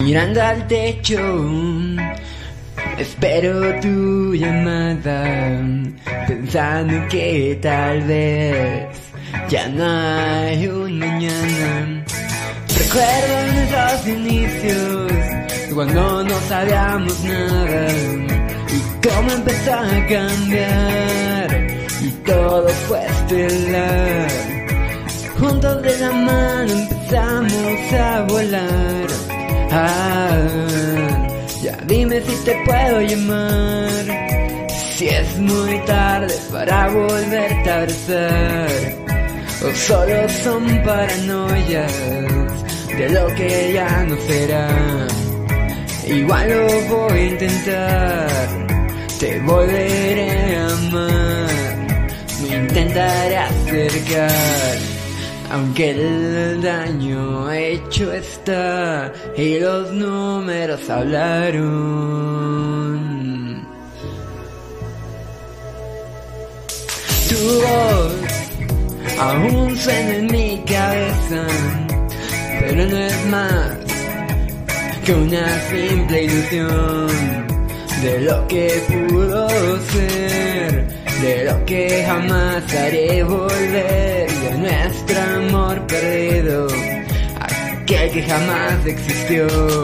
mirando al techo, espero tu llamada, pensando que tal vez ya no hay un mañana. Recuerdo nuestros inicios, cuando no sabíamos nada, y cómo empezó a cambiar, y todo fue estelar. Juntos de la mano empezamos a volar. Ya dime si te puedo llamar, si es muy tarde para volverte a abrazar, o solo son paranoias de lo que ya no será. Igual lo voy a intentar, te volveré a amar, me intentaré acercar, aunque el daño hecho está y los números hablaron. Tu voz aún suena en mi cabeza, pero no es más que una simple ilusión de lo que pudo ser, de lo que jamás haré volver, de nuestro amor perdido, aquel que jamás existió.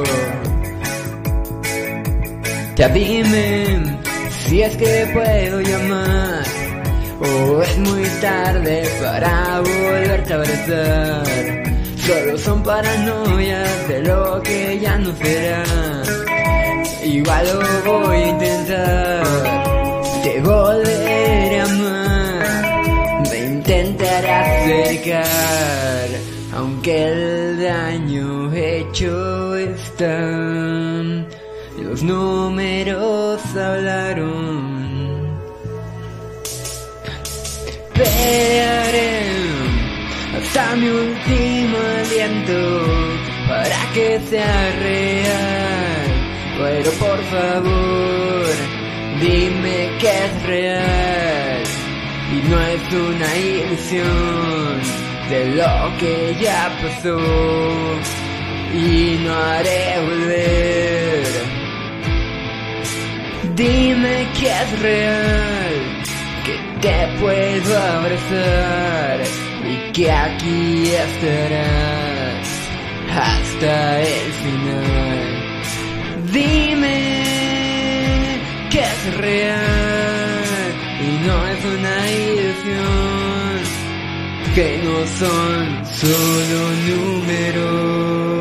Ya dime si es que puedo llamar, o es muy tarde para volverte a abrazar. Solo son paranoias de lo que ya no será. Igual lo voy a intentar, te volveré a amar, me intentaré acercar, aunque el daño hecho está, los números hablaron. Pelearé hasta mi último aliento para que sea real, pero por favor dime que es real y no es una ilusión de lo que ya pasó, y no haré volver. Dime que es real, que te puedo abrazar y que aquí estarás hasta el final. Dime que es real y no es una ilusión, que no son solo números.